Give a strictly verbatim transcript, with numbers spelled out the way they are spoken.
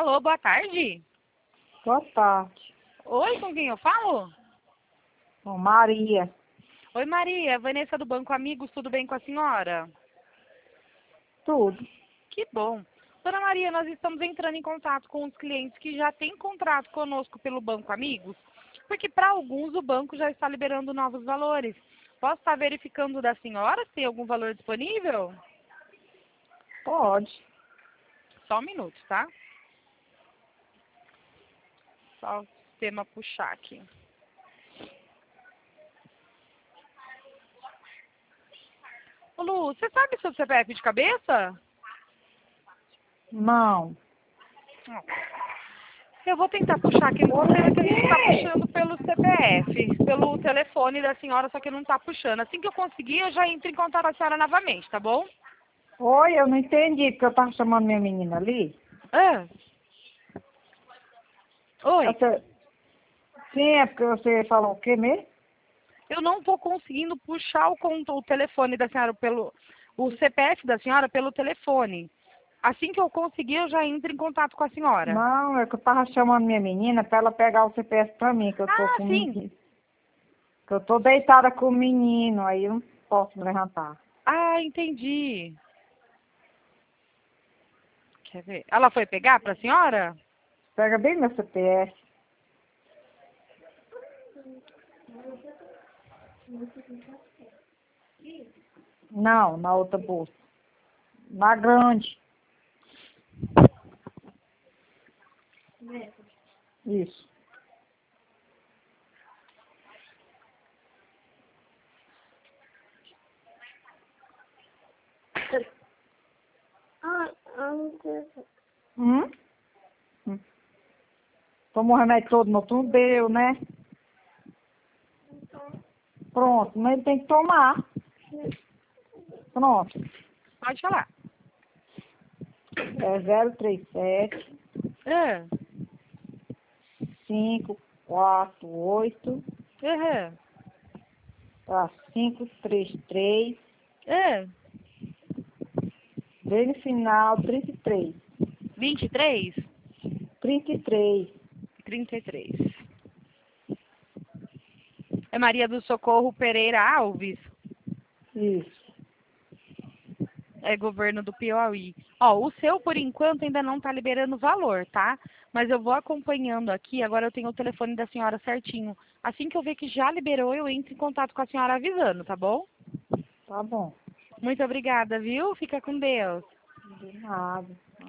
Alô, boa tarde. Boa tarde. Oi, com quem eu falo? Bom, Maria. Oi, Maria, Vanessa do Banco Amigos, tudo bem com a senhora? Tudo. Que bom. Dona Maria, nós estamos entrando em contato com os clientes que já têm contrato conosco pelo Banco Amigos, porque para alguns o banco já está liberando novos valores. Posso estar verificando da senhora se tem algum valor disponível? Pode. Só um minuto, tá? Só o sistema puxar aqui. Ô, Lu, você sabe seu C P F de cabeça? Não. Eu vou tentar puxar aqui no sistema que a gente está puxando pelo C P F, pelo telefone da senhora, só que não está puxando. Assim que eu conseguir, eu já entro em contato com a senhora novamente, tá bom? Oi, eu não entendi, porque eu tava chamando minha menina ali. Ah. Oi. Você... Sim, é porque você falou o quê mesmo? Eu não estou conseguindo puxar o, conto, o telefone da senhora pelo... o C P F da senhora pelo telefone. Assim que eu conseguir, eu já entro em contato com a senhora. Não, é que eu tava chamando minha menina pra ela pegar o C P F pra mim, que eu tô Ah, com o sim. menino. Que eu tô deitada com o menino, aí eu não posso me levantar. Ah, entendi. Quer ver? Ela foi pegar para a senhora? Pega bem meu C P F. Não, na outra bolsa. Na grande. Isso. Hum? Hum. Tomou o remédio todo noturno, deu, né? Pronto, mas ele tem que tomar. Pronto. Pode falar. É zero três sete, É. cinco quatro oito, É. tá, cinco três três, É. bem no final, trinta e três. vinte e três? trinta e três. trinta e três. É Maria do Socorro Pereira Alves. Isso. É governo do Piauí. Ó, o seu, por enquanto, ainda não tá liberando valor, tá? Mas eu vou acompanhando aqui. Agora eu tenho o telefone da senhora certinho. Assim que eu ver que já liberou, eu entro em contato com a senhora avisando, tá bom? Tá bom. Muito obrigada, viu? Fica com Deus. De nada.